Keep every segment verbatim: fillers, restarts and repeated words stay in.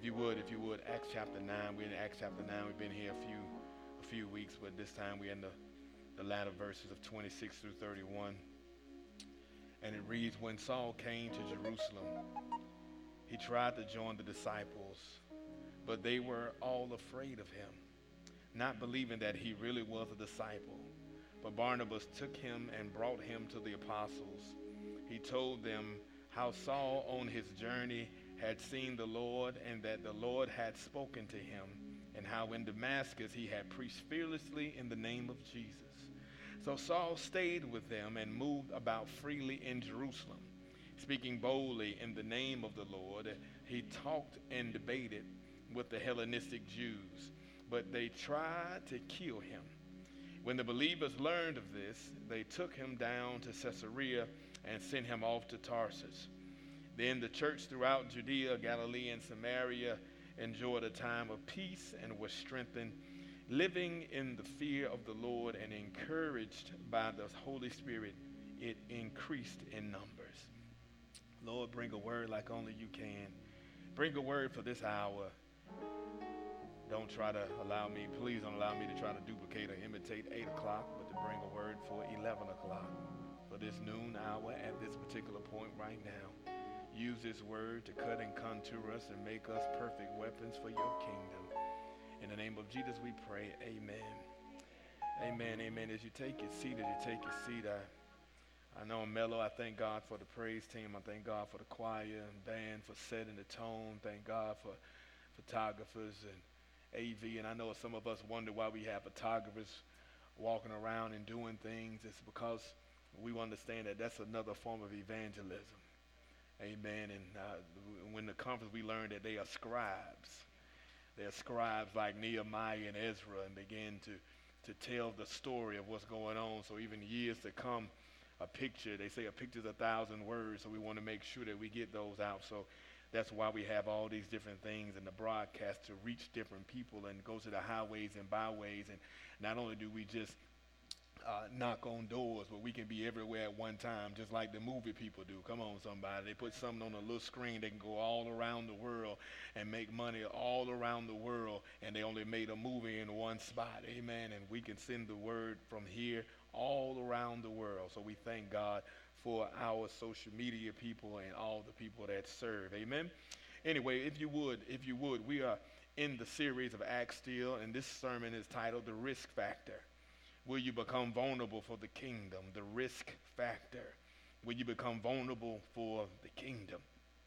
If you would, if you would, Acts chapter nine. We're in Acts chapter nine. We've been here a few a few weeks, but this time we're in the, the latter verses of twenty-six through thirty-one. And it reads, when Saul came to Jerusalem, he tried to join the disciples, but they were all afraid of him, not believing that he really was a disciple. But Barnabas took him and brought him to the apostles. He told them how Saul on his journey had seen the Lord, and that the Lord had spoken to him, and how in Damascus he had preached fearlessly in the name of Jesus. So Saul stayed with them and moved about freely in Jerusalem, speaking boldly in the name of the Lord. He talked and debated with the Hellenistic Jews, but they tried to kill him. When the believers learned of this, they took him down to Caesarea and sent him off to Tarsus. Then the church throughout Judea, Galilee, and Samaria enjoyed a time of peace and was strengthened, living in the fear of the Lord, and encouraged by the Holy Spirit, it increased in numbers. Lord, bring a word like only you can. Bring a word for this hour. Don't try to allow me, please don't allow me to try to duplicate or imitate eight o'clock, but to bring a word for eleven o'clock, for this noon hour at this particular point right now. Use this word to cut and contour us and make us perfect weapons for your kingdom. In the name of Jesus we pray, amen. Amen, amen. As you take your seat, as you take your seat, I, I know I'm mellow. I thank God for the praise team. I thank God for the choir and band for setting the tone. Thank God for photographers and A V. And I know some of us wonder why we have photographers walking around and doing things. It's because we understand that that's another form of evangelism. Amen. And uh, when the conference, we learned that they are scribes. They're scribes like Nehemiah and Ezra, and begin to, to tell the story of what's going on. So even years to come, a picture, they say a picture's a thousand words, so we want to make sure that we get those out. So that's why we have all these different things in the broadcast to reach different people and go to the highways and byways. And not only do we just Uh, knock on doors, but we can be everywhere at one time, just like the movie people do. Come on, somebody. They put something on a little screen. They can go all around the world and make money all around the world, and they only made a movie in one spot. Amen. And we can send the word from here all around the world. So we thank God for our social media people and all the people that serve. Amen. Anyway, if you would, if you would, we are in the series of Acts still, and this sermon is titled The Risk Factor. Will you become vulnerable for the kingdom? The risk factor. Will you become vulnerable for the kingdom?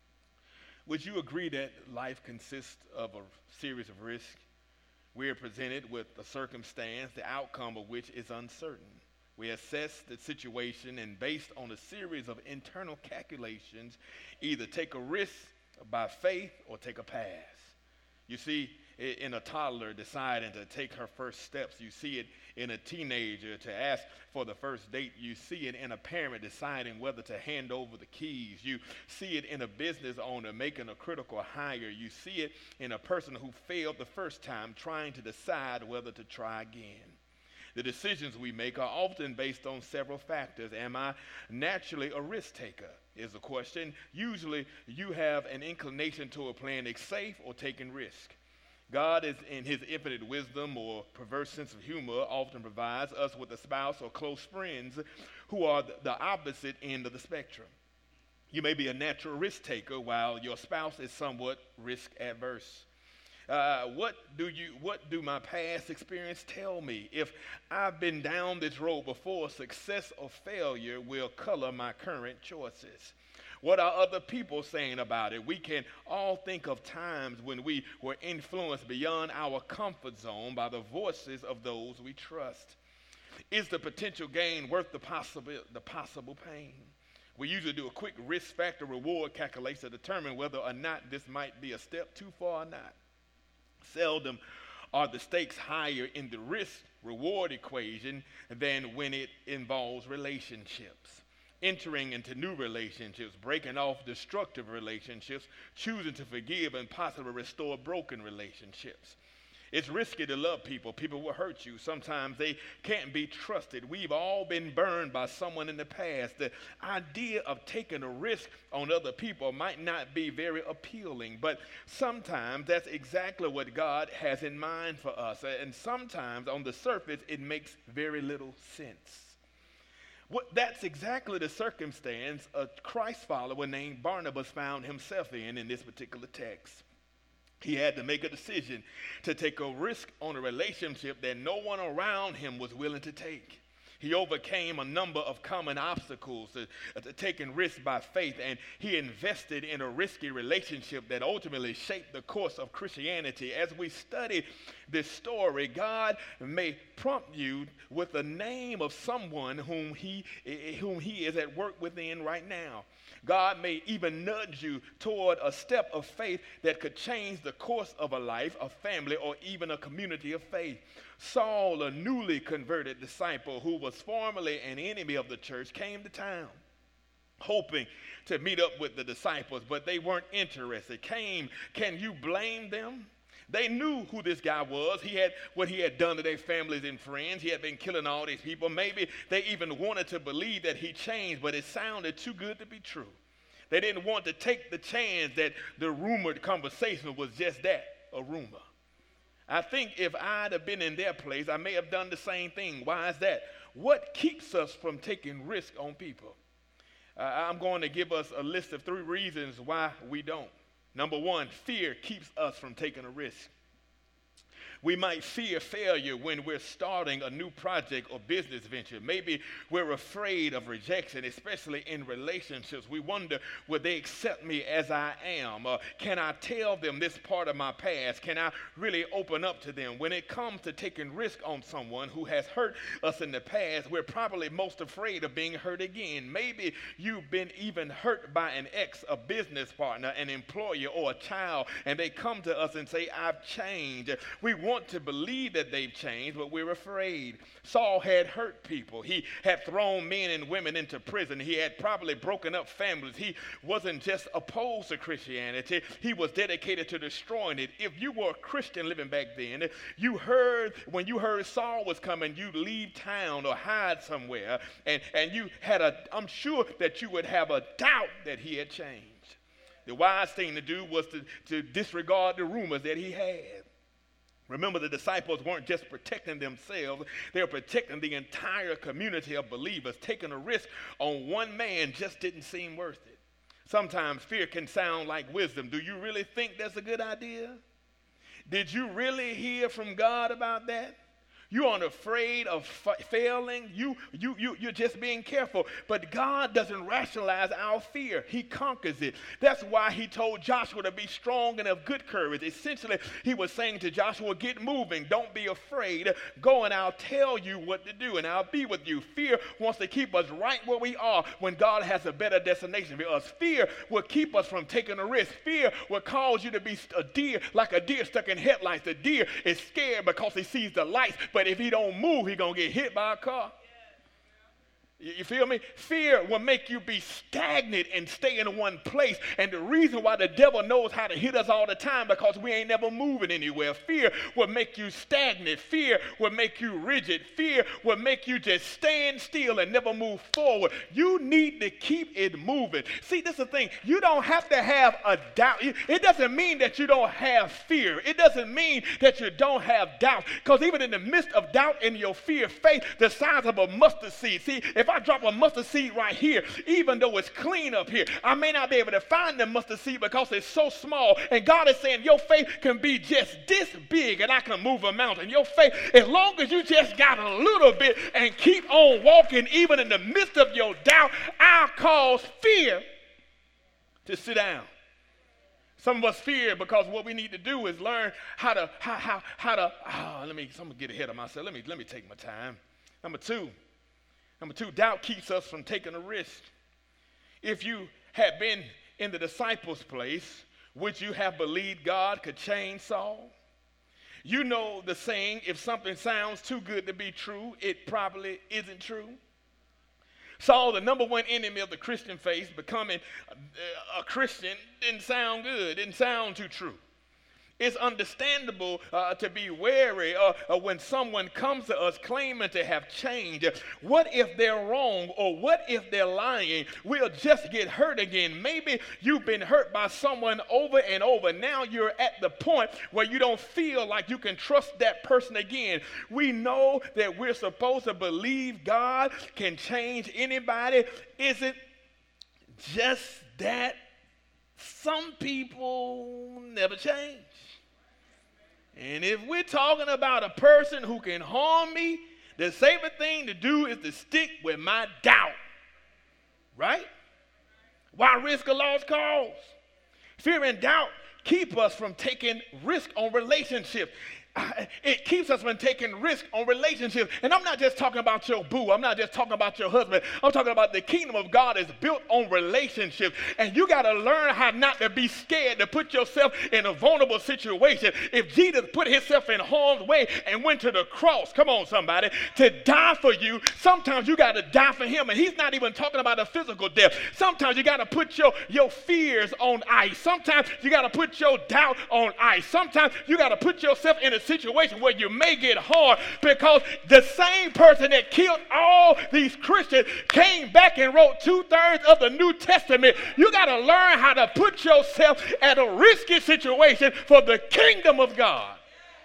Would you agree that life consists of a series of risks? We are presented with a circumstance, the outcome of which is uncertain. We assess the situation, and based on a series of internal calculations, either take a risk by faith or take a pass. You see, in a toddler deciding to take her first steps. You see it in a teenager to ask for the first date. You see it in a parent deciding whether to hand over the keys. You see it in a business owner making a critical hire. You see it in a person who failed the first time trying to decide whether to try again. The decisions we make are often based on several factors. Am I naturally a risk taker? Is the question. Usually you have an inclination toward playing it safe or taking risk. God is in his infinite wisdom or perverse sense of humor often provides us with a spouse or close friends who are the opposite end of the spectrum. You may be a natural risk taker while your spouse is somewhat risk adverse. Uh, what do you, what do my past experience tell me? If I've been down this road before, success or failure will color my current choices. What are other people saying about it? We can all think of times when we were influenced beyond our comfort zone by the voices of those we trust. Is the potential gain worth the possible, the possible pain? We usually do a quick risk factor reward calculation to determine whether or not this might be a step too far or not. Seldom are the stakes higher in the risk reward equation than when it involves relationships. Entering into new relationships, breaking off destructive relationships, choosing to forgive and possibly restore broken relationships. It's risky to love people. People will hurt you. Sometimes they can't be trusted. We've all been burned by someone in the past. The idea of taking a risk on other people might not be very appealing, but sometimes that's exactly what God has in mind for us. And sometimes on the surface, it makes very little sense. What, that's exactly the circumstance a Christ follower named Barnabas found himself in in this particular text. He had to make a decision to take a risk on a relationship that no one around him was willing to take. He overcame a number of common obstacles to, to taking risks by faith, and he invested in a risky relationship that ultimately shaped the course of Christianity. As we study this story, God may prompt you with the name of someone whom he, whom he is at work within right now. God may even nudge you toward a step of faith that could change the course of a life, a family, or even a community of faith. Saul, a newly converted disciple who was formerly an enemy of the church, came to town hoping to meet up with the disciples, but they weren't interested. Came, can you blame them? They knew who this guy was. He had what he had done to their families and friends. He had been killing all these people. Maybe they even wanted to believe that he changed, but it sounded too good to be true. They didn't want to take the chance that the rumored conversation was just that, a rumor. I think if I'd have been in their place, I may have done the same thing. Why is that? What keeps us from taking risk on people? Uh, I'm going to give us a list of three reasons why we don't. Number one, fear keeps us from taking a risk. We might fear failure when we're starting a new project or business venture. Maybe we're afraid of rejection, especially in relationships. We wonder, will they accept me as I am? Uh, can I tell them this part of my past? Can I really open up to them? When it comes to taking risk on someone who has hurt us in the past, we're probably most afraid of being hurt again. Maybe you've been even hurt by an ex, a business partner, an employer, or a child, and they come to us and say, I've changed. We want to believe that they've changed, but we're afraid. Saul had hurt people. He had thrown men and women into prison. He had probably broken up families. He wasn't just opposed to Christianity. He was dedicated to destroying it. If you were a Christian living back then, you heard, when you heard Saul was coming, you'd leave town or hide somewhere, and, and you had a, I'm sure that you would have a doubt that he had changed. The wise thing to do was to, to disregard the rumors that he had. Remember, the disciples weren't just protecting themselves, they were protecting the entire community of believers. Taking a risk on one man just didn't seem worth it. Sometimes fear can sound like wisdom. Do you really think that's a good idea? Did you really hear from God about that? You aren't afraid of fa- failing. You, you, you, you're just being careful. But God doesn't rationalize our fear. He conquers it. That's why he told Joshua to be strong and of good courage. Essentially, he was saying to Joshua, get moving. Don't be afraid. Go and I'll tell you what to do and I'll be with you. Fear wants to keep us right where we are when God has a better destination for us. Fear will keep us from taking a risk. Fear will cause you to be a deer, like a deer stuck in headlights. The deer is scared because he sees the lights, but if he don't move, he's going to get hit by a car. You feel me? Fear will make you be stagnant and stay in one place. And the reason why the devil knows how to hit us all the time because we ain't never moving anywhere. Fear will make you stagnant. Fear will make you rigid. Fear will make you just stand still and never move forward. You need to keep it moving. See, this is the thing. You don't have to have a doubt. It doesn't mean that you don't have fear. It doesn't mean that you don't have doubt. Because even in the midst of doubt and your fear, faith, the size of a mustard seed. See, if I drop a mustard seed right here, even though it's clean up here, I may not be able to find the mustard seed because it's so small. And God is saying your faith can be just this big and I can move a mountain. Your faith, as long as you just got a little bit and keep on walking, even in the midst of your doubt, I'll cause fear to sit down. Some of us fear because what we need to do is learn how to, how, how, how to, oh, let me, I'm gonna get ahead of myself. Let me, let me take my time. Number two, Number two, doubt keeps us from taking a risk. If you had been in the disciples' place, would you have believed God could change Saul? You know the saying, if something sounds too good to be true, it probably isn't true. Saul, the number one enemy of the Christian faith, becoming a, a Christian didn't sound good, didn't sound too true. It's understandable uh, to be wary uh, uh, when someone comes to us claiming to have changed. What if they're wrong, or what if they're lying? We'll just get hurt again. Maybe you've been hurt by someone over and over. Now you're at the point where you don't feel like you can trust that person again. We know that we're supposed to believe God can change anybody. Is it just that some people never change? And if we're talking about a person who can harm me, the safer thing to do is to stick with my doubt. Right? Why risk a lost cause? Fear and doubt keep us from taking risk on relationships. It keeps us from taking risk on relationships. And I'm not just talking about your boo. I'm not just talking about your husband. I'm talking about the kingdom of God is built on relationships. And you got to learn how not to be scared to put yourself in a vulnerable situation. If Jesus put himself in harm's way and went to the cross, come on somebody, to die for you, sometimes you got to die for him. And he's not even talking about a physical death. Sometimes you got to put your, your fears on ice. Sometimes you got to put your doubt on ice. Sometimes you got to put yourself in a situation where you may get hard, because the same person that killed all these Christians came back and wrote two-thirds of the New Testament. You got to learn how to put yourself at a risky situation for the kingdom of God.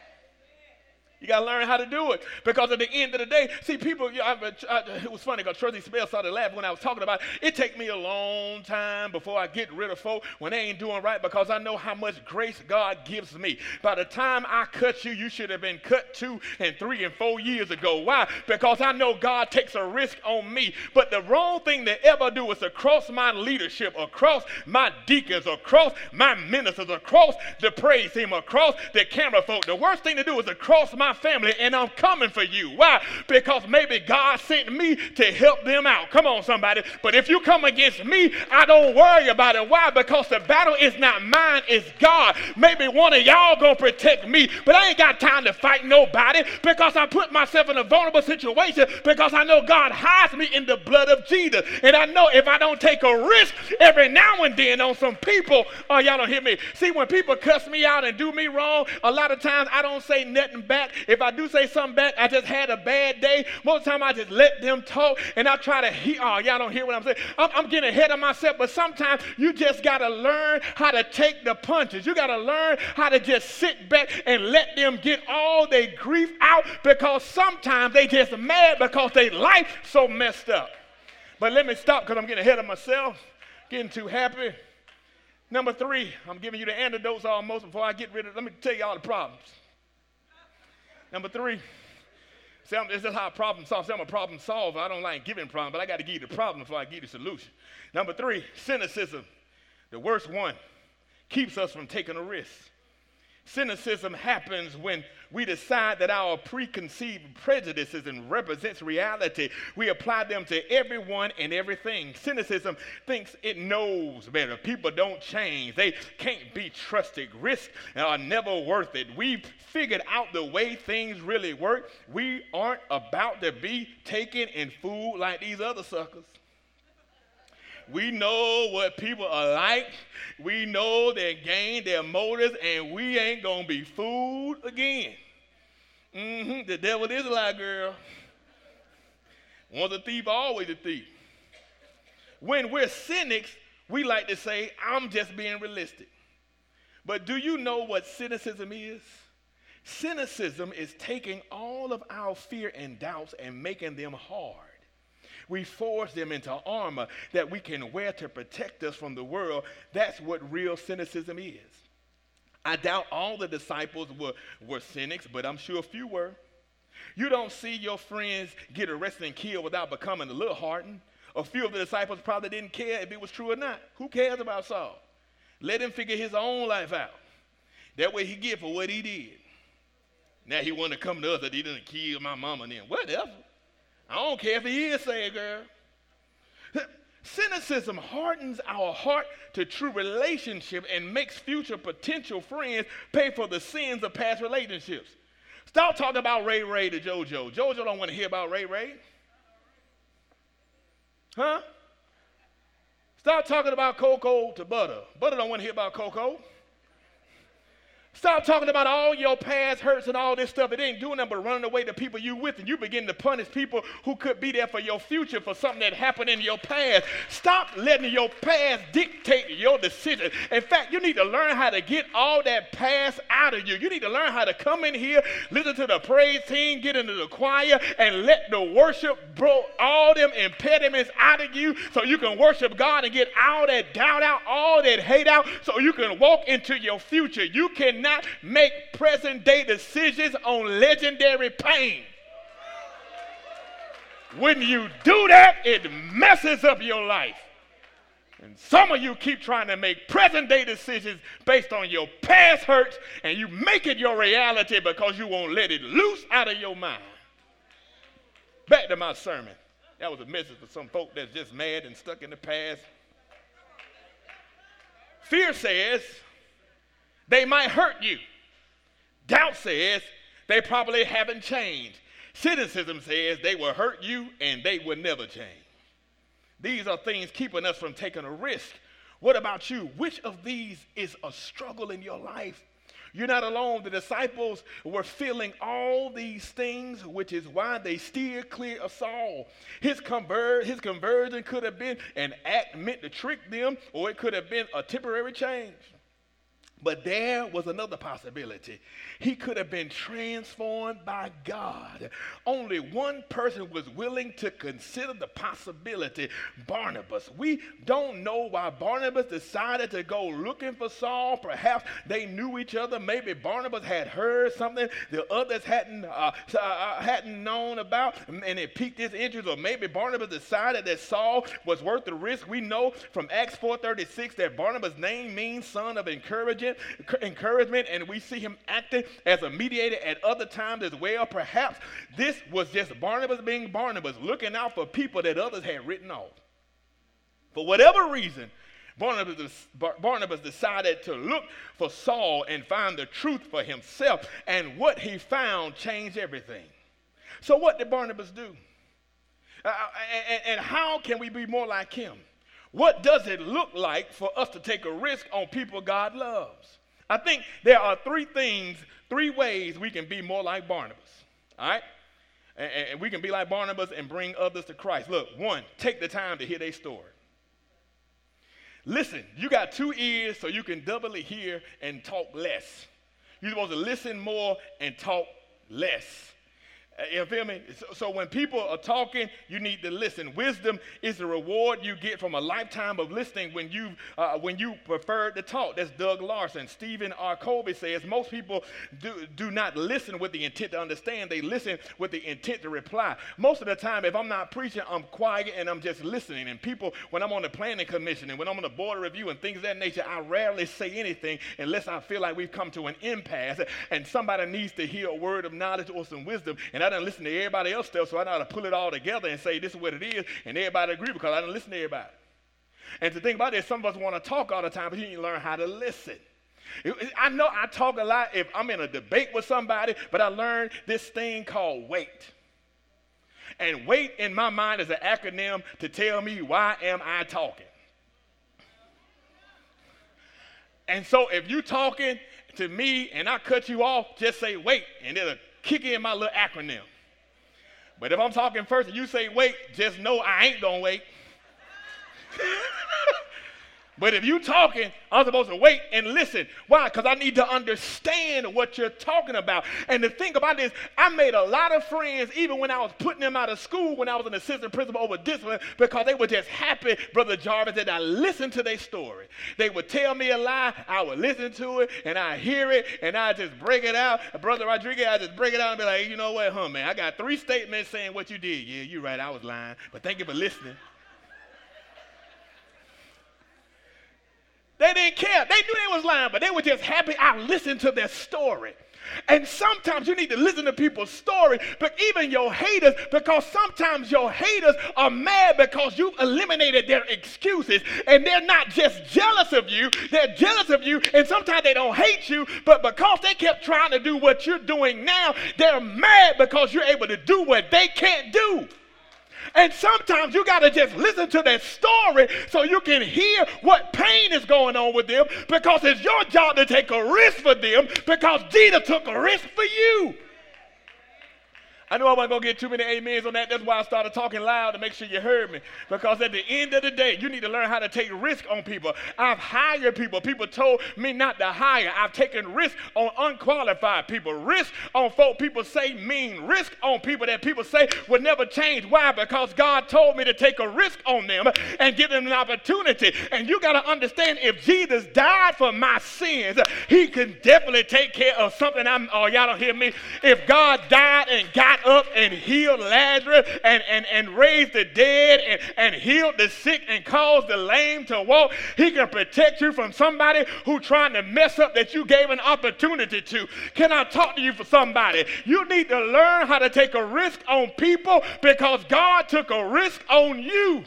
You got to learn how to do it, because at the end of the day, see, people, you know, I, I, it was funny because Trustee Spell started laughing when I was talking about it. It takes me a long time before I get rid of folk when they ain't doing right, because I know how much grace God gives me. By the time I cut you, you should have been cut two and three and four years ago. Why? Because I know God takes a risk on me. But the wrong thing to ever do is to cross my leadership, across my deacons, across my ministers, across the praise team, across the camera folk. The worst thing to do is to cross my family, and I'm coming for you. Why? Because maybe God sent me to help them out. Come on, somebody. But if you come against me, I don't worry about it. Why? Because the battle is not mine, it's God. Maybe one of y'all gonna protect me, but I ain't got time to fight nobody, because I put myself in a vulnerable situation, because I know God hides me in the blood of Jesus. And I know if I don't take a risk every now and then on some people, oh, y'all don't hear me. See, when people cuss me out and do me wrong, a lot of times I don't say nothing back. If I do say something back, I just had a bad day. Most of the time I just let them talk, and I try to hear. Oh, y'all don't hear what I'm saying. I'm, I'm getting ahead of myself, but sometimes you just got to learn how to take the punches. You got to learn how to just sit back and let them get all their grief out, because sometimes they just mad because their life so messed up. But let me stop, because I'm getting ahead of myself, getting too happy. Number three, I'm giving you the antidotes almost before I get rid of it. Let me tell you all the problems. Number three, see, I'm, this is how a problem solves. See, I'm a problem solver. I don't like giving problems, but I got to give you the problem before I give you the solution. Number three, cynicism, the worst one, keeps us from taking a risk. Cynicism happens when we decide that our preconceived prejudices and represents reality. We apply them to everyone and everything. Cynicism thinks it knows better. People don't change. They can't be trusted. Risks are never worth it. We've figured out the way things really work. We aren't about to be taken and fooled like these other suckers. We know what people are like. We know their game, their motives, and we ain't going to be fooled again. Mm-hmm. The devil is a lie, girl. Once a thief, always a thief. When we're cynics, we like to say, I'm just being realistic. But do you know what cynicism is? Cynicism is taking all of our fear and doubts and making them hard. We forge them into armor that we can wear to protect us from the world. That's what real cynicism is. I doubt all the disciples were, were cynics, but I'm sure a few were. You don't see your friends get arrested and killed without becoming a little hardened. A few of the disciples probably didn't care if it was true or not. Who cares about Saul? Let him figure his own life out. That way he get for what he did. Now he want to come to us that he didn't kill my mama and then. Whatever. I don't care if he is saved, girl. Cynicism hardens our heart to true relationship and makes future potential friends pay for the sins of past relationships. Stop talking about Ray Ray to JoJo. JoJo don't want to hear about Ray Ray. Huh? Stop talking about Coco to Butter. Butter don't want to hear about Coco. Stop talking about all your past hurts and all this stuff. It ain't doing nothing but running away to people you with, and you begin to punish people who could be there for your future for something that happened in your past. Stop letting your past dictate your decision. In fact, you need to learn how to get all that past out of you. You need to learn how to come in here, listen to the praise team, get into the choir, and let the worship bro all them impediments out of you so you can worship God and get all that doubt out, all that hate out, so you can walk into your future. You cannot make present day decisions on legendary pain. When you do that, it messes up your life. And some of you keep trying to make present day decisions based on your past hurts, and you make it your reality because you won't let it loose out of your mind. Back to my sermon. That was a message for some folk that's just mad and stuck in the past. Fear says they might hurt you. Doubt says they probably haven't changed. Cynicism says they will hurt you and they will never change. These are things keeping us from taking a risk. What about you? Which of these is a struggle in your life? You're not alone. The disciples were feeling all these things, which is why they steered clear of Saul. His, conver- his conversion could have been an act meant to trick them, or it could have been a temporary change. But there was another possibility. He could have been transformed by God. Only one person was willing to consider the possibility, Barnabas. We don't know why Barnabas decided to go looking for Saul. Perhaps they knew each other. Maybe Barnabas had heard something the others hadn't, uh, uh, hadn't known about, and it piqued his interest. Or maybe Barnabas decided that Saul was worth the risk. We know from Acts four thirty-six that Barnabas' name means son of encouragement. encouragement, and we see him acting as a mediator at other times as well. Perhaps this was just Barnabas being Barnabas, looking out for people that others had written off. For whatever reason, Barnabas, Barnabas decided to look for Saul and find the truth for himself, and what he found changed everything. So what did Barnabas do? Uh, and, and how can we be more like him? What does it look like for us to take a risk on people God loves? I think there are three things, three ways we can be more like Barnabas, all right? And, and we can be like Barnabas and bring others to Christ. Look, one, take the time to hear their story. Listen, you got two ears so you can doubly hear and talk less. You're supposed to listen more and talk less. You feel me? So, so when people are talking, you need to listen. Wisdom is the reward you get from a lifetime of listening when you uh, when you prefer to talk. That's Doug Larson. Stephen R. Covey says most people do, do not listen with the intent to understand. They listen with the intent to reply. Most of the time, if I'm not preaching, I'm quiet and I'm just listening. And people, when I'm on the planning commission and when I'm on the board of review and things of that nature, I rarely say anything unless I feel like we've come to an impasse and somebody needs to hear a word of knowledge or some wisdom. And I I didn't listen to everybody else stuff, so I know how to pull it all together and say this is what it is, and everybody agree because I didn't listen to everybody. And to think about it, some of us want to talk all the time, but you need to learn how to listen. I know I talk a lot if I'm in a debate with somebody, but I learned this thing called wait. And wait in my mind is an acronym to tell me why am I talking. And so if you talking to me and I cut you off, just say wait, and it'll kick in my little acronym. But if I'm talking first and you say wait, just know I ain't gonna wait. But if you talking, I'm supposed to wait and listen. Why? Because I need to understand what you're talking about. And the thing about this, I made a lot of friends even when I was putting them out of school, when I was an assistant principal over discipline, because they were just happy, Brother Jarvis, that I listened to their story. They would tell me a lie, I would listen to it, and I hear it, and I just break it out. Brother Rodriguez, I just break it out and be like, you know what, huh, man, I got three statements saying what you did. Yeah, you're right, I was lying, but thank you for listening. They didn't care. They knew they was lying, but they were just happy I listened to their story. And sometimes you need to listen to people's story, but even your haters, because sometimes your haters are mad because you've eliminated their excuses, and they're not just jealous of you, they're jealous of you, and sometimes they don't hate you, but because they kept trying to do what you're doing now, they're mad because you're able to do what they can't do. And sometimes you got to just listen to that story so you can hear what pain is going on with them, because it's your job to take a risk for them, because Jesus took a risk for you. I know I wasn't going to get too many amens on that. That's why I started talking loud to make sure you heard me. Because at the end of the day, you need to learn how to take risk on people. I've hired people. People told me not to hire. I've taken risk on unqualified people. Risk on folk people say mean. Risk on people that people say will never change. Why? Because God told me to take a risk on them and give them an opportunity. And you got to understand, if Jesus died for my sins, he can definitely take care of something. I'm, oh, y'all don't hear me? If God died and got up and healed Lazarus and, and, and raised the dead and, and healed the sick and caused the lame to walk, he can protect you from somebody who's trying to mess up that you gave an opportunity to. Can I talk to you for somebody? You need to learn how to take a risk on people, because God took a risk on you.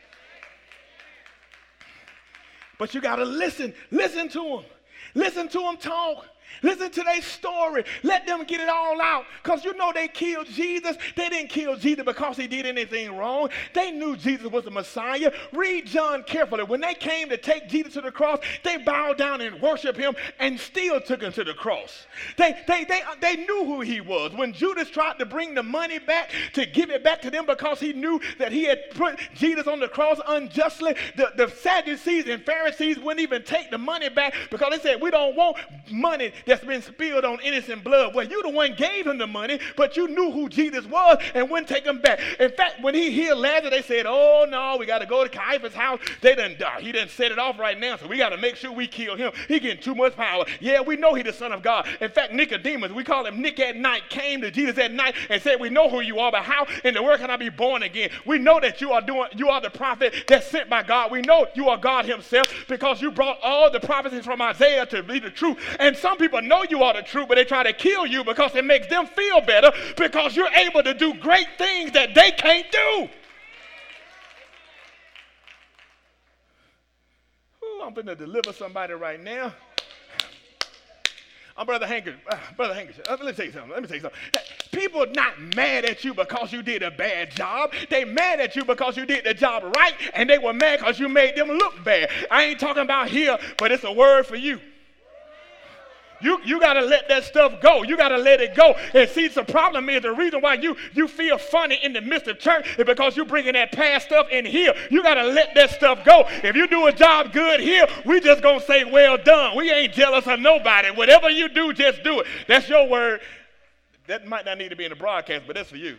But you got to listen. Listen to them. Listen to them talk. Listen to their story. Let them get it all out. Because you know they killed Jesus. They didn't kill Jesus because he did anything wrong. They knew Jesus was the Messiah. Read John carefully. When they came to take Jesus to the cross, they bowed down and worshiped him and still took him to the cross. They, they, they, they knew who he was. When Judas tried to bring the money back to give it back to them because he knew that he had put Jesus on the cross unjustly, the, the Sadducees and Pharisees wouldn't even take the money back, because they said, we don't want money that's been spilled on innocent blood. Well, you the one gave him the money, but you knew who Jesus was and wouldn't take him back. In fact, when he healed Lazarus, they said, oh, no, we got to go to Caiaphas' house. They done, uh, he done set it off right now, so we got to make sure we kill him. He getting too much power. Yeah, we know he's the Son of God. In fact, Nicodemus, we call him Nick at night, came to Jesus at night and said, we know who you are, but how in the world can I be born again? We know that you are doing, you are the prophet that's sent by God. We know you are God himself, because you brought all the prophecies from Isaiah to be the truth. And some people know you are the truth, but they try to kill you because it makes them feel better, because you're able to do great things that they can't do. Ooh, I'm going to deliver somebody right now. I'm Brother Hankins. Uh, Brother Hankins, uh, let me tell you something. Let me tell you something. People are not mad at you because you did a bad job. They mad at you because you did the job right, and they were mad because you made them look bad. I ain't talking about here, but it's a word for you. You, you got to let that stuff go. You got to let it go. And see, the problem is, the reason why you, you feel funny in the midst of church is because you're bringing that past stuff in here. You got to let that stuff go. If you do a job good here, we just going to say, well done. We ain't jealous of nobody. Whatever you do, just do it. That's your word. That might not need to be in the broadcast, but that's for you.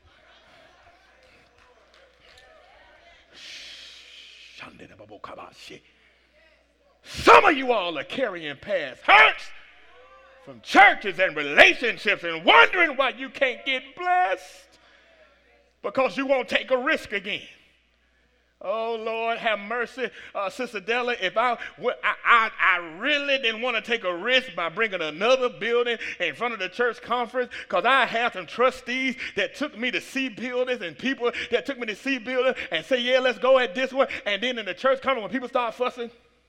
Some of you all are carrying past hurts from churches and relationships and wondering why you can't get blessed, because you won't take a risk again. Oh, Lord, have mercy. Uh, Sister Della, if I, I, I, I really didn't want to take a risk by bringing another building in front of the church conference, because I had some trustees that took me to see buildings and people that took me to see buildings and say, yeah, let's go at this one. And then in the church conference, when people start fussing,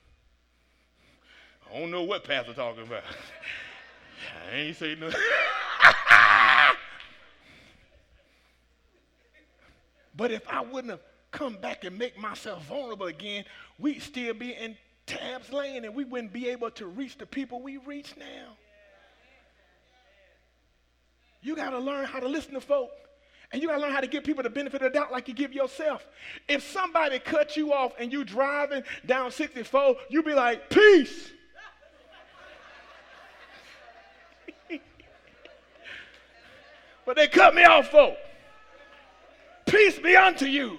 I don't know what pastor talking about. I ain't saying nothing. But if I wouldn't have come back and make myself vulnerable again, we'd still be in Tab's Lane, and we wouldn't be able to reach the people we reach now. You got to learn how to listen to folk. And you got to learn how to give people the benefit of the doubt like you give yourself. If somebody cut you off and you driving down sixty-four, you be like, peace. But they cut me off, folk. Peace be unto you.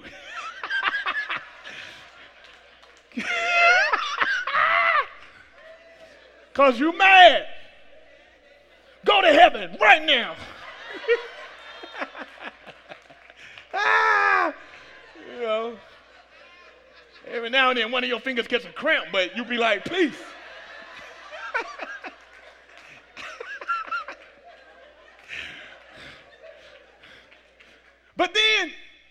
Because you mad. Go to heaven right now. ah, you know, every now and then one of your fingers gets a cramp, but you be like, peace. But then,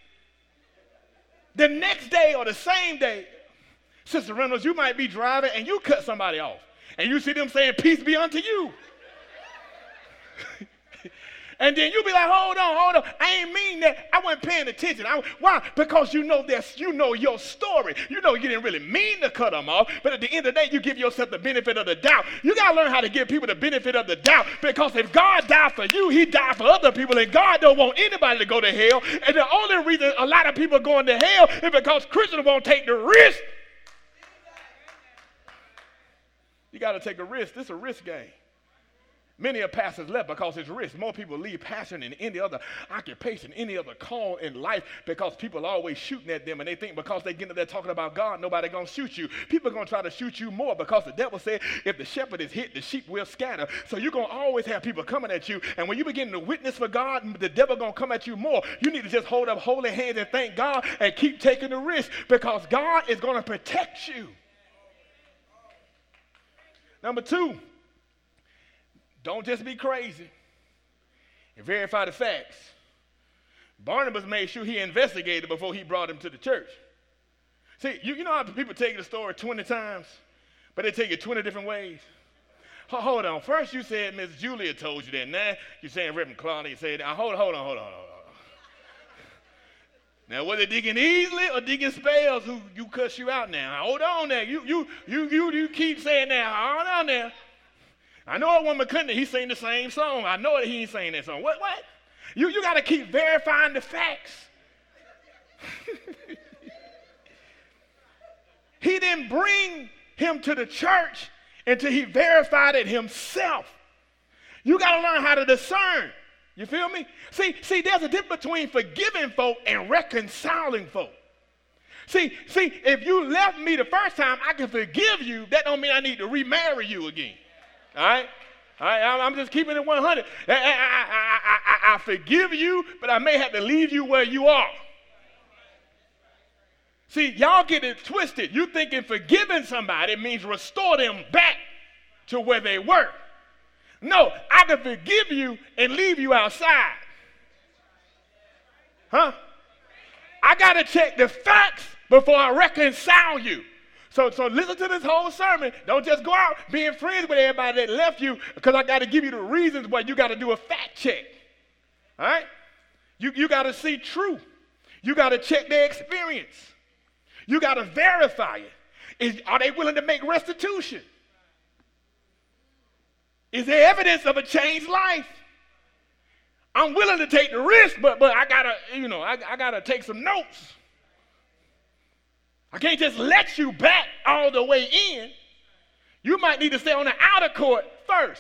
the next day or the same day, Sister Reynolds, you might be driving and you cut somebody off. And you see them saying, peace be unto you. And then you be like, hold on, hold on. I ain't mean that. I wasn't paying attention. I, why? Because you know this, you know your story. You know you didn't really mean to cut them off, but at the end of the day, you give yourself the benefit of the doubt. You got to learn how to give people the benefit of the doubt, because if God died for you, he died for other people, and God don't want anybody to go to hell. And the only reason a lot of people are going to hell is because Christians won't take the risk. You got to take a risk. This is a risk game. Many of pastors left because it's risk. More people leave passion in any other occupation, any other call in life, because people are always shooting at them, and they think because they get up there talking about God, nobody going to shoot you. People are going to try to shoot you more, because the devil said if the shepherd is hit, the sheep will scatter. So you're going to always have people coming at you, and when you begin to witness for God, the devil going to come at you more. You need to just hold up holy hands and thank God and keep taking the risk, because God is going to protect you. Number two, don't just be crazy and verify the facts. Barnabas made sure he investigated before he brought him to the church. See, you, you know how people tell you the story twenty times, but they tell you twenty different ways? Hold on. First you said Miss Julia told you that. Now you're saying Reverend Claudia said that. Hold on, hold on, hold on, hold on. Now, was it Deacon Easley or Deacon Spells who you cuss you out now? Hold on now. You, you, you, you, you keep saying that. Hold on now. I know at one McClinton, he sang the same song. I know that he ain't saying that song. What, what? You, you got to keep verifying the facts. He didn't bring him to the church until he verified it himself. You got to learn how to discern. You feel me? See, see, there's a difference between forgiving folk and reconciling folk. See, see, if you left me the first time, I can forgive you. That don't mean I need to remarry you again. All right? All right, I'm just keeping it one hundred. I, I, I, I, I forgive you, but I may have to leave you where you are. See, y'all get it twisted. You thinking forgiving somebody means restore them back to where they were. No, I can forgive you and leave you outside. Huh? I got to check the facts before I reconcile you. So, so listen to this whole sermon. Don't just go out being friends with everybody that left you, because I got to give you the reasons why you got to do a fact check. All right? You, you got to see truth. You got to check their experience. You got to verify it. Is, are they willing to make restitution? Is there evidence of a changed life? I'm willing to take the risk, but, but I got to, you know, I, I got to take some notes. I can't just let you back all the way in. You might need to stay on the outer court first.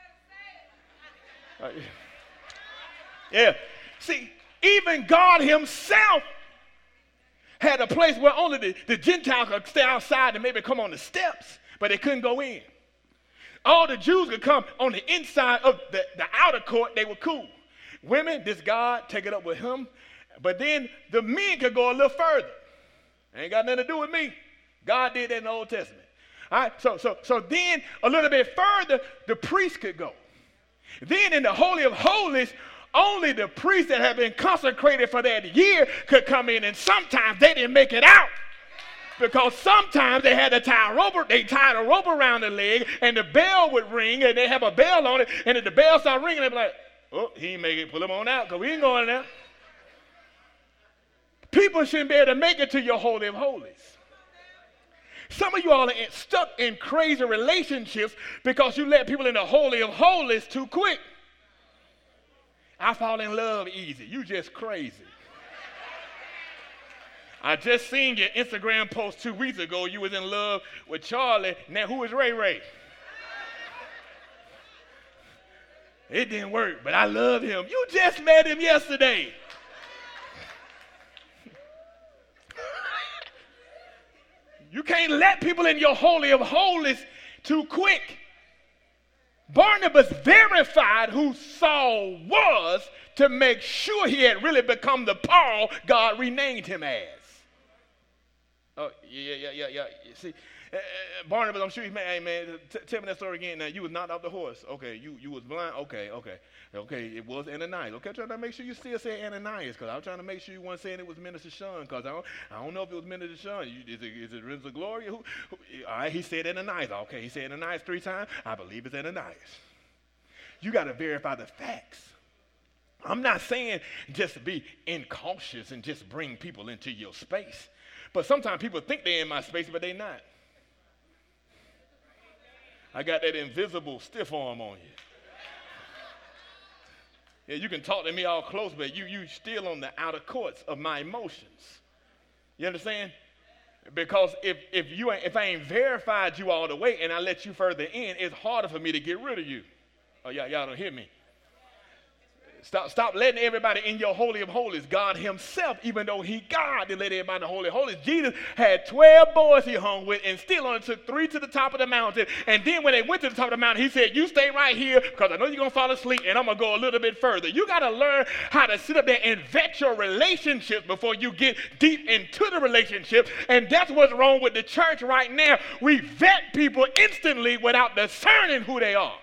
Uh, yeah. See, even God himself had a place where only the, the Gentiles could stay outside and maybe come on the steps, but they couldn't go in. All the Jews could come on the inside of the, the outer court. They were cool. Women, this God, take it up with him. But then the men could go a little further. Ain't got nothing to do with me. God did that in the Old Testament. All right, so, so, so then a little bit further, the priest could go. Then in the Holy of Holies, only the priests that have been consecrated for that year could come in, and sometimes they didn't make it out. Because sometimes they had to tie a rope, they tied a rope around the leg, and the bell would ring, and they have a bell on it, and if the bell started ringing, they'd be like, oh, he ain't make it, pull him on out, because we ain't going there. People shouldn't be able to make it to your Holy of Holies. Some of you all are stuck in crazy relationships because you let people in the Holy of Holies too quick. I fall in love easy. You just crazy. I just seen your Instagram post two weeks ago. You was in love with Charlie. Now, who is Ray Ray? It didn't work, but I love him. You just met him yesterday. You can't let people in your Holy of Holies too quick. Barnabas verified who Saul was to make sure he had really become the Paul God renamed him as. Oh, yeah, yeah, yeah, yeah. See, uh, Barnabas, I'm sure he's mad. Hey, man, t- tell me that story again. Now, you was knocked off the horse. Okay, you, you was blind. Okay, okay. Okay, it was Ananias. Okay, I'm trying to make sure you still say Ananias, because I was trying to make sure you weren't saying it was Minister Sean, because I don't, I don't know if it was Minister Sean. You, is it, is it Rins of Glory? Who, who, all right, he said Ananias. Okay, he said Ananias three times. I believe it's Ananias. You got to verify the facts. I'm not saying just be incautious and just bring people into your space. But sometimes people think they're in my space, but they're not. I got that invisible stiff arm on you. Yeah, you can talk to me all close, but you you still on the outer courts of my emotions. You understand? Because if if you ain't, if I ain't verified you all the way and I let you further in, it's harder for me to get rid of you. Oh, y'all, y'all don't hear me. Stop, stop letting everybody in your Holy of Holies. God himself, even though he God, didn't let everybody in the Holy of Holies. Jesus had twelve boys he hung with and still only took three to the top of the mountain. And then when they went to the top of the mountain, he said, you stay right here because I know you're going to fall asleep and I'm going to go a little bit further. You got to learn how to sit up there and vet your relationships before you get deep into the relationship. And that's what's wrong with the church right now. We vet people instantly without discerning who they are.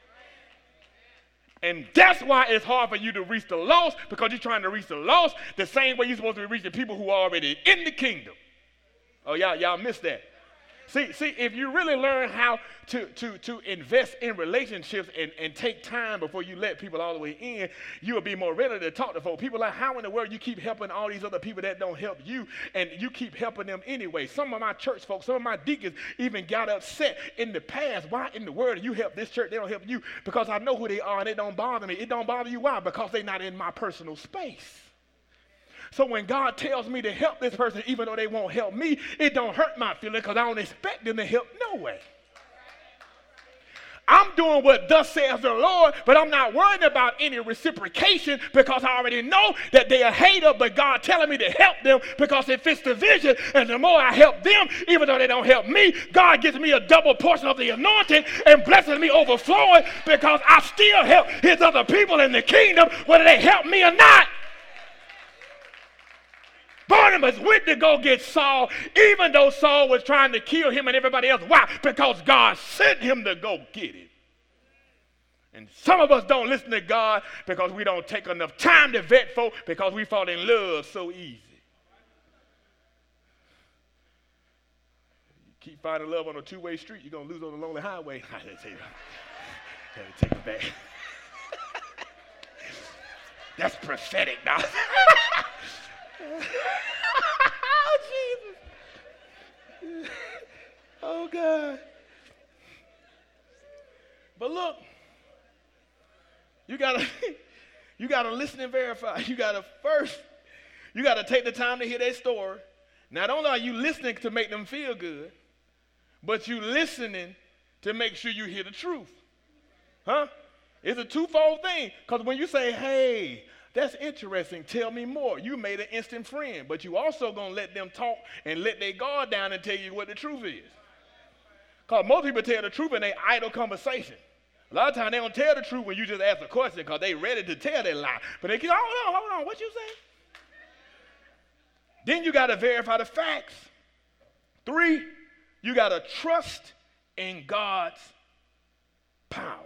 And that's why it's hard for you to reach the lost, because you're trying to reach the lost the same way you're supposed to be reaching people who are already in the kingdom. Oh, y'all, y'all missed that. See, see, if you really learn how to, to, to invest in relationships and, and take time before you let people all the way in, you will be more ready to talk to folks. People are like, how in the world you keep helping all these other people that don't help you, and you keep helping them anyway? Some of my church folks, some of my deacons even got upset in the past. Why in the world do you help this church? They don't help you. Because I know who they are and it don't bother me. It don't bother you. Why? Because they're not in my personal space. So when God tells me to help this person, even though they won't help me, it don't hurt my feelings because I don't expect them to help no way. I'm doing what thus says the Lord, but I'm not worried about any reciprocation because I already know that they are a hater, but God telling me to help them because it fits the vision. And the more I help them, even though they don't help me, God gives me a double portion of the anointing and blesses me overflowing because I still help his other people in the kingdom, whether they help me or not. Barnabas went to go get Saul, even though Saul was trying to kill him and everybody else. Why? Because God sent him to go get him. And some of us don't listen to God because we don't take enough time to vet folk because we fall in love so easy. You keep finding love on a two-way street, you're going to lose on the lonely highway. I didn't take it. I didn't take it back. That's prophetic now. Oh, Jesus. Oh, God. But look, you gotta you gotta listen and verify. You gotta first, you gotta take the time to hear their story. Not only are you listening to make them feel good, but you listening to make sure you hear the truth. Huh? It's a twofold thing. Because when you say, hey, that's interesting, tell me more, you made an instant friend, but you also going to let them talk and let their guard down and tell you what the truth is. Because most people tell the truth in their idle conversation. A lot of times they don't tell the truth when you just ask a question because they ready to tell their lie. But they keep, hold on, hold on, what you say? Then you got to verify the facts. Three, you got to trust in God's power.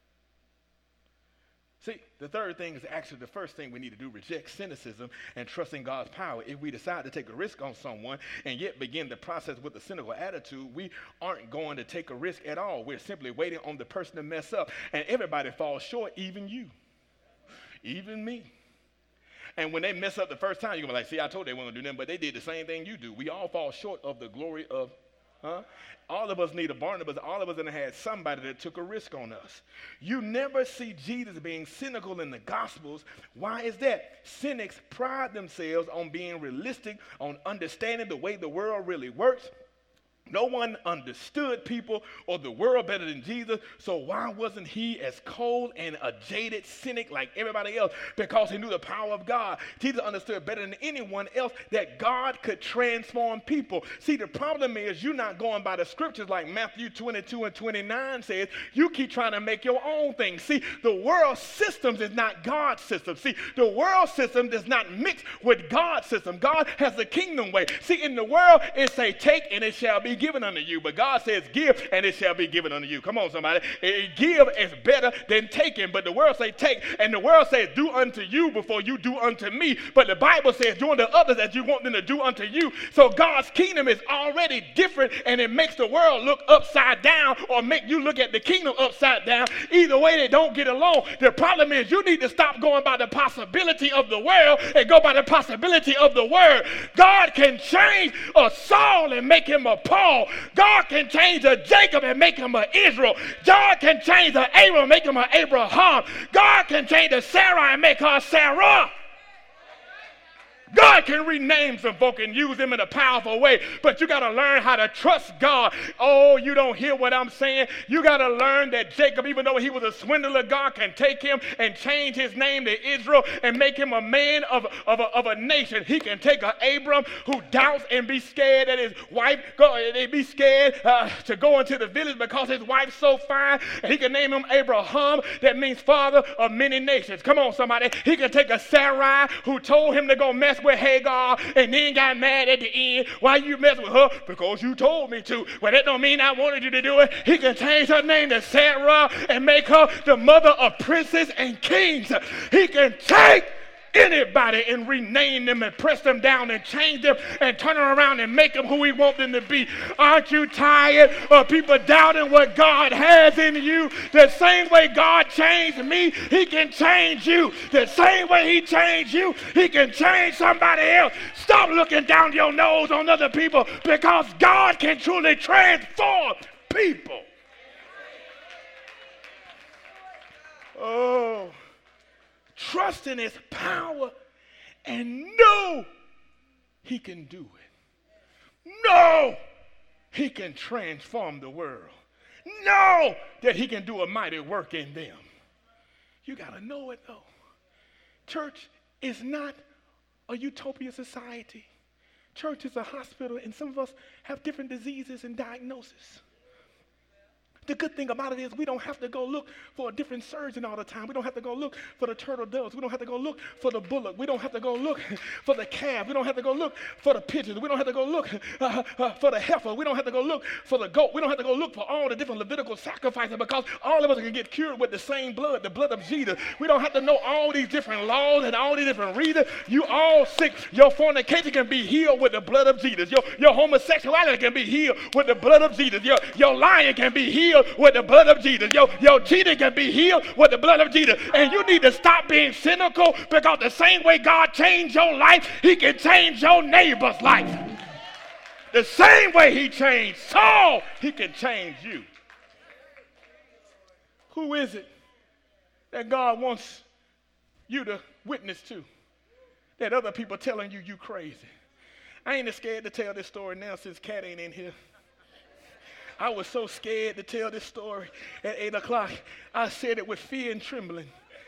See, the third thing is actually the first thing we need to do, reject cynicism and trust in God's power. If we decide to take a risk on someone and yet begin the process with a cynical attitude, we aren't going to take a risk at all. We're simply waiting on the person to mess up. And everybody falls short, even you, even me. And when they mess up the first time, you're going to be like, see, I told they weren't going to do nothing, but they did the same thing you do. We all fall short of the glory of, huh? All of us need a Barnabas. All of us have had somebody that took a risk on us. You never see Jesus being cynical in the Gospels. Why is that? Cynics pride themselves on being realistic, on understanding the way the world really works. No one understood people or the world better than Jesus, so why wasn't he as cold and a jaded cynic like everybody else? Because he knew the power of God. Jesus understood better than anyone else that God could transform people. See, the problem is you're not going by the scriptures like Matthew twenty-two and twenty-nine says. You keep trying to make your own thing. See, the world systems is not God's system. See, the world system does not mix with God's system. God has the kingdom way. See, in the world, it say take and it shall be be given unto you. But God says, give, and it shall be given unto you. Come on, somebody. Give is better than taking. But the world say take, and the world says do unto you before you do unto me. But the Bible says do unto others as you want them to do unto you. So God's kingdom is already different, and it makes the world look upside down or make you look at the kingdom upside down. Either way, they don't get along. The problem is you need to stop going by the possibility of the world and go by the possibility of the word. God can change a Saul and make him a Paul. God can change a Jacob and make him a Israel. God can change a Abram and make him a Abraham. God can change a Sarah and make her Sarah. God can rename some folk and use them in a powerful way, but you got to learn how to trust God. Oh, you don't hear what I'm saying? You got to learn that Jacob, even though he was a swindler, God can take him and change his name to Israel and make him a man of, of, a, of a nation. He can take a Abram who doubts and be scared that his wife, go, they be scared uh, to go into the village because his wife's so fine. And he can name him Abraham, that means father of many nations. Come on, somebody. He can take a Sarai who told him to go mess with Hagar and then got mad at the end. Why you mess with her? Because you told me to. Well, that don't mean I wanted you to do it. He can change her name to Sarah and make her the mother of princes and kings. He can take anybody and rename them and press them down and change them and turn them around and make them who we want them to be. Aren't you tired of people doubting what God has in you? The same way God changed me, he can change you. The same way he changed you, he can change somebody else. Stop looking down your nose on other people, because God can truly transform people. Oh, trust in his power and know he can do it. Know he can transform the world. Know that he can do a mighty work in them. You got to know it, though. Church is not a utopia society. Church is a hospital, and some of us have different diseases and diagnoses. The good thing about it is we don't have to go look for a different surgeon all the time. We don't have to go look for the turtle doves. We don't have to go look for the bullock. We don't have to go look for the calf. We don't have to go look for the pigeons. We don't have to go look uh, uh, for the heifer. We don't have to go look for the goat. We don't have to go look for all the different Levitical sacrifices, because all of us can get cured with the same blood, the blood of Jesus. We don't have to know all these different laws and all these different reasons. You all sick. Your fornication can be healed with the blood of Jesus. Your, your homosexuality can be healed with the blood of Jesus. Your, your lying can be healed with the blood of Jesus. Your, your cheating can be healed with the blood of Jesus. And you need to stop being cynical, because the same way God changed your life, he can change your neighbor's life. The same way he changed Saul, he can change you. Who is it that God wants you to witness to, that other people telling you you crazy? I ain't scared to tell this story now since Kat ain't in here. I was so scared to tell this story at eight o'clock. I said it with fear and trembling.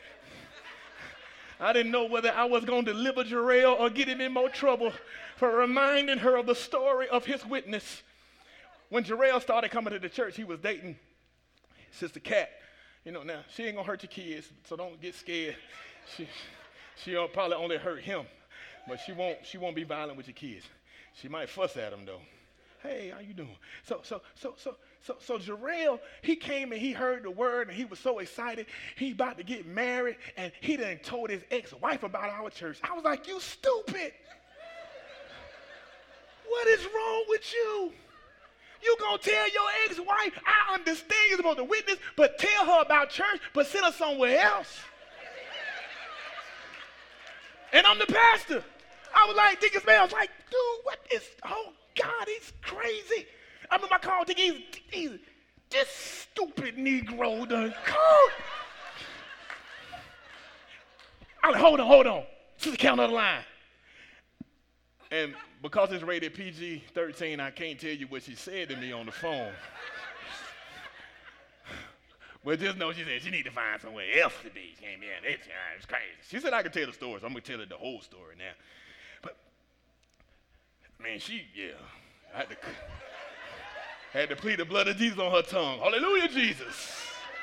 I didn't know whether I was going to deliver Jarrell or get him in more trouble for reminding her of the story of his witness. When Jarrell started coming to the church, he was dating Sister Kat. You know, now, she ain't going to hurt your kids, so don't get scared. She, she'll probably only hurt him, but she won't, she won't be violent with your kids. She might fuss at them, though. Hey, how you doing? So, so, so, so, so, so Jarrell, he came and he heard the word and he was so excited. He about to get married, and he done told his ex-wife about our church. I was like, you stupid. What is wrong with you? You gonna tell your ex-wife, I understand you're supposed to witness, but tell her about church, but send her somewhere else. And I'm the pastor. I was like, Deacon Smith, I was like, dude, what is, oh God, he's crazy. I remember I called Deacon, he's, he's this stupid Negro done called. I was like, hold on, hold on. Sister count on the line. And because it's rated P G thirteen, I can't tell you what she said to me on the phone. But just know she said she need to find somewhere else to be. She came in. It's, it's crazy. She said I could tell the story, so I'm going to tell her the whole story now. But, man, she, yeah. I had to, had to plead the blood of Jesus on her tongue. Hallelujah, Jesus.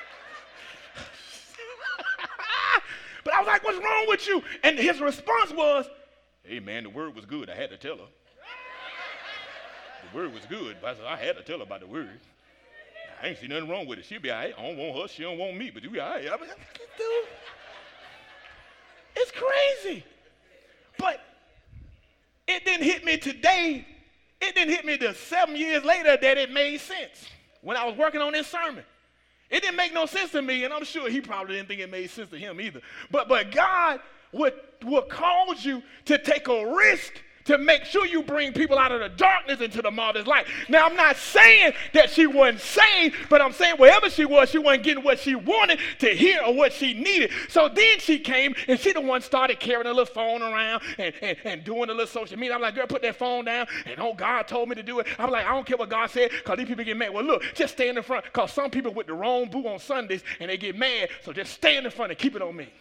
But I was like, what's wrong with you? And his response was, hey, man, the word was good. I had to tell her. The word was good, but I said, I had to tell her about the word. I ain't see nothing wrong with it. She'll be all right. I don't want her. She don't want me, but you be all right. I mean, dude, it's crazy. But it didn't hit me today. It didn't hit me till seven years later that it made sense when I was working on this sermon. It didn't make no sense to me, and I'm sure he probably didn't think it made sense to him either. But, but God would, would cause you to take a risk to make sure you bring people out of the darkness into the marvelous light. Now, I'm not saying that she wasn't saved, but I'm saying wherever she was, she wasn't getting what she wanted to hear or what she needed. So then she came, and she the one started carrying a little phone around and, and, and doing a little social media. I'm like, girl, put that phone down, and oh, God told me to do it. I'm like, I don't care what God said, because these people get mad. Well, look, just stay in the front, because some people with the wrong boo on Sundays, and they get mad, so just stay in the front and keep it on me.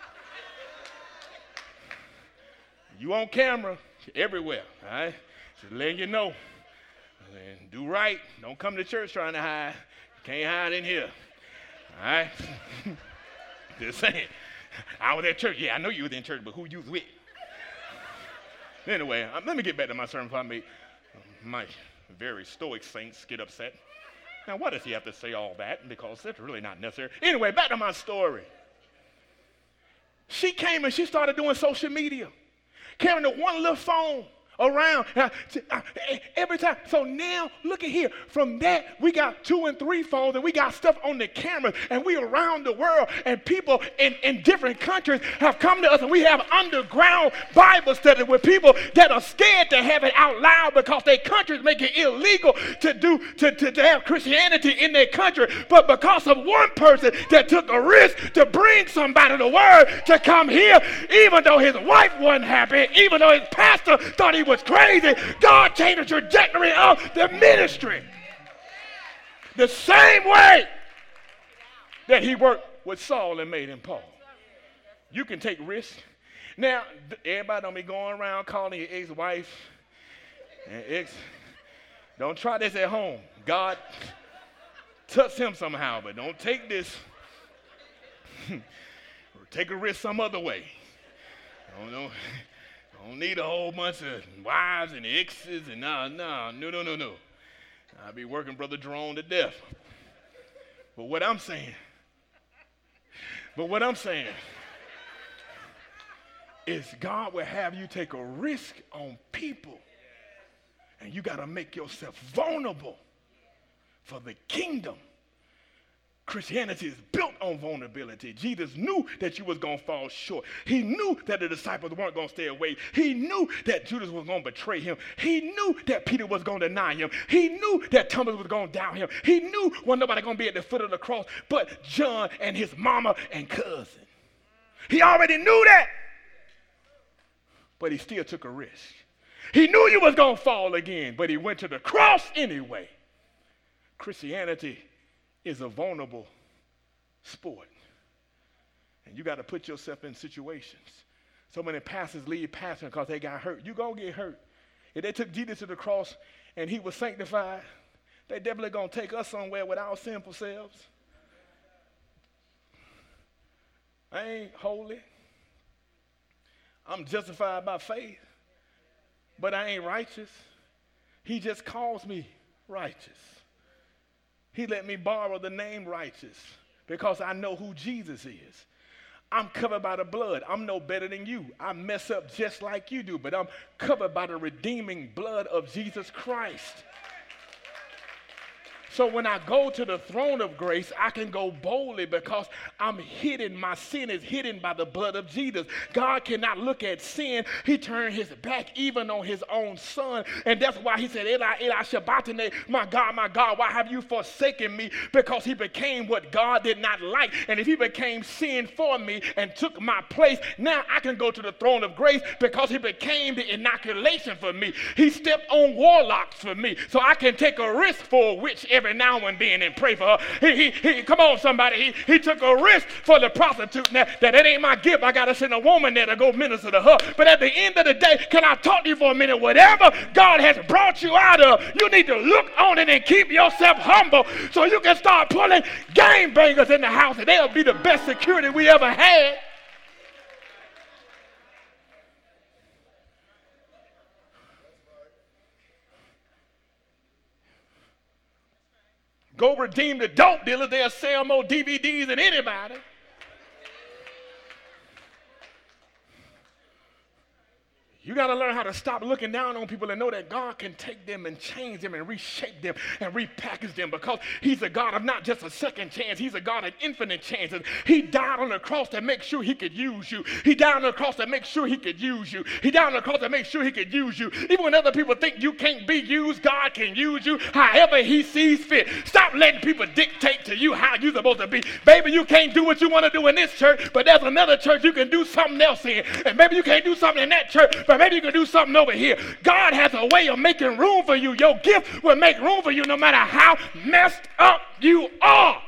You on camera everywhere, all right? Just letting you know. And do right. Don't come to church trying to hide. You can't hide in here, all right? Just saying. I was at church. Yeah, I know you was in church, but who you was with? Anyway, um, let me get back to my sermon before I make my very stoic saints get upset. Now, why does he have to say all that? Because that's really not necessary. Anyway, back to my story. She came and she started doing social media, carrying the one little phone around uh, uh, every time. So now, look at here. From that, we got two and three phones, and we got stuff on the cameras, and we around the world, and people in, in different countries have come to us, and we have underground Bible studies with people that are scared to have it out loud because their countries make it illegal to do to, to, to have Christianity in their country. But because of one person that took a risk to bring somebody the word to come here, even though his wife wasn't happy, even though his pastor thought he was was crazy, God changed the trajectory of the ministry. The same way that he worked with Saul and made him Paul. You can take risks. Now, everybody don't be going around calling your ex-wife and ex. Don't try this at home. God touched him somehow, but don't take this. Take a risk some other way. I don't know. Don't need a whole bunch of wives and exes and no, no, no, no, no, no. I'll be working Brother Jerome to death. But what I'm saying, but what I'm saying is God will have you take a risk on people, and you got to make yourself vulnerable for the kingdom. Christianity is built on vulnerability. Jesus knew that you was going to fall short. He knew that the disciples weren't going to stay away. He knew that Judas was going to betray him. He knew that Peter was going to deny him. He knew that Thomas was going to doubt him. He knew wasn't nobody going to be at the foot of the cross but John and his mama and cousin. He already knew that. But he still took a risk. He knew you was going to fall again, but he went to the cross anyway. Christianity is a vulnerable sport. And you got to put yourself in situations. So many pastors leave pastoring because they got hurt. You're going to get hurt. If they took Jesus to the cross and he was sanctified, they definitely going to take us somewhere with our sinful selves. I ain't holy. I'm justified by faith, but I ain't righteous. He just calls me righteous. He let me borrow the name righteous because I know who Jesus is. I'm covered by the blood. I'm no better than you. I mess up just like you do, but I'm covered by the redeeming blood of Jesus Christ. So when I go to the throne of grace, I can go boldly because I'm hidden. My sin is hidden by the blood of Jesus. God cannot look at sin. He turned his back even on his own son. And that's why he said, Eli, Eli, Shabbatane, my God, my God, why have you forsaken me? Because he became what God did not like. And if he became sin for me and took my place, now I can go to the throne of grace because he became the inoculation for me. He stepped on warlocks for me. So I can take a risk for which every now and then and pray for her. He, he, he, come on, somebody. He, he took a risk for the prostitute. Now, that it ain't my gift. I got to send a woman there to go minister to her. But at the end of the day, can I talk to you for a minute? Whatever God has brought you out of, you need to look on it and keep yourself humble so you can start pulling game bangers in the house, and they'll be the best security we ever had. Go redeem the dope dealers. They'll sell more D V Ds than anybody. You got to learn how to stop looking down on people and know that God can take them and change them and reshape them and repackage them, because he's a God of not just a second chance. He's a God of infinite chances. He died on the cross to make sure he could use you. He died on the cross to make sure he could use you. He died on the cross to make sure he could use you. Even when other people think you can't be used, God can use you however he sees fit. Stop letting people dictate to you how you're supposed to be. Baby, you can't do what you want to do in this church, but there's another church you can do something else in. And maybe you can't do something in that church, but maybe you can do something over here. God has a way of making room for you. Your gift will make room for you no matter how messed up you are.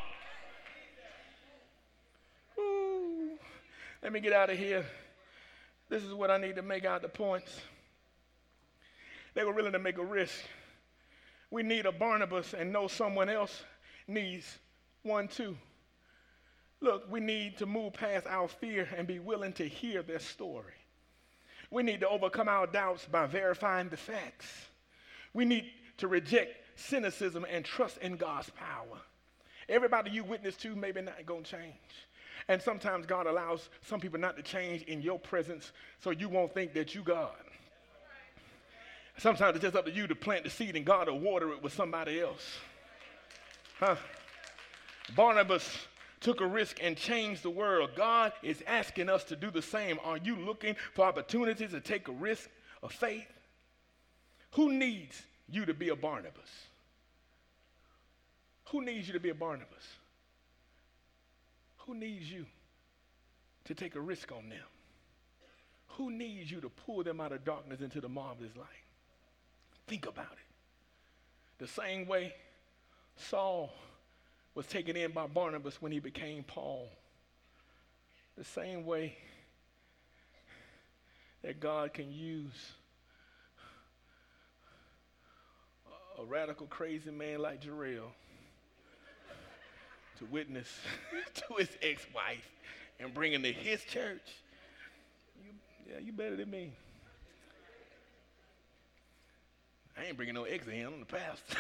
Ooh. Let me get out of here. This is what I need to make out the points. They were willing to make a risk. We need a Barnabas and know someone else needs one too. Look, we need to move past our fear and be willing to hear their story. We need to overcome our doubts by verifying the facts. We need to reject cynicism and trust in God's power. Everybody you witness to maybe not going to change. And sometimes God allows some people not to change in your presence so you won't think that you God. Sometimes it's just up to you to plant the seed and God will water it with somebody else. Huh? Barnabas took a risk and changed the world. God is asking us to do the same. Are you looking for opportunities to take a risk of faith? Who needs you to be a Barnabas? Who needs you to be a Barnabas? Who needs you to take a risk on them? Who needs you to pull them out of darkness into the marvelous light? Think about it. The same way Saul was taken in by Barnabas when he became Paul. The same way that God can use a radical, crazy man like Jarrell to witness to his ex-wife and bring him to his church. You, yeah, you better than me. I ain't bringing no ex in, I'm the pastor.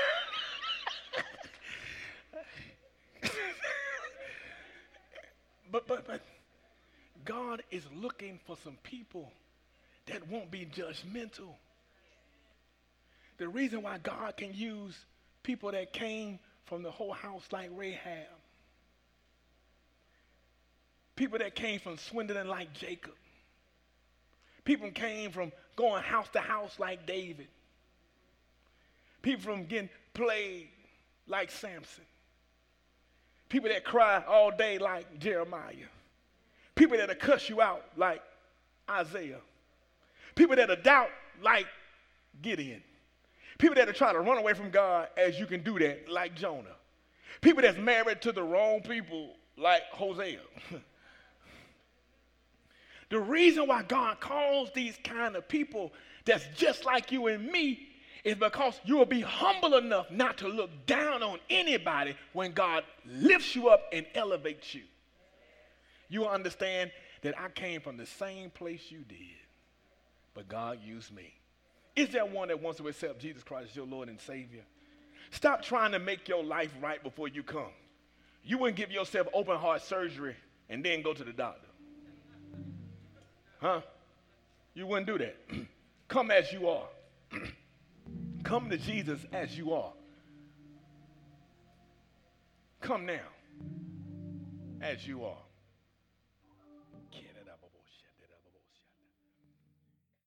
But, but, but God is looking for some people that won't be judgmental. The reason why God can use people that came from the whole house like Rahab, people that came from swindling like Jacob, people came from going house to house like David, people from getting played like Samson, people that cry all day like Jeremiah. People that'll cuss you out like Isaiah. People that'll doubt like Gideon. People that'll try to run away from God as you can do that like Jonah. People that's married to the wrong people like Hosea. The reason why God calls these kind of people that's just like you and me is because you will be humble enough not to look down on anybody when God lifts you up and elevates you. You will understand that I came from the same place you did, but God used me. Is there one that wants to accept Jesus Christ as your Lord and Savior? Stop trying to make your life right before you come. You wouldn't give yourself open heart surgery and then go to the doctor. Huh? You wouldn't do that. Come as you are. Come to Jesus as you are. Come now as you are.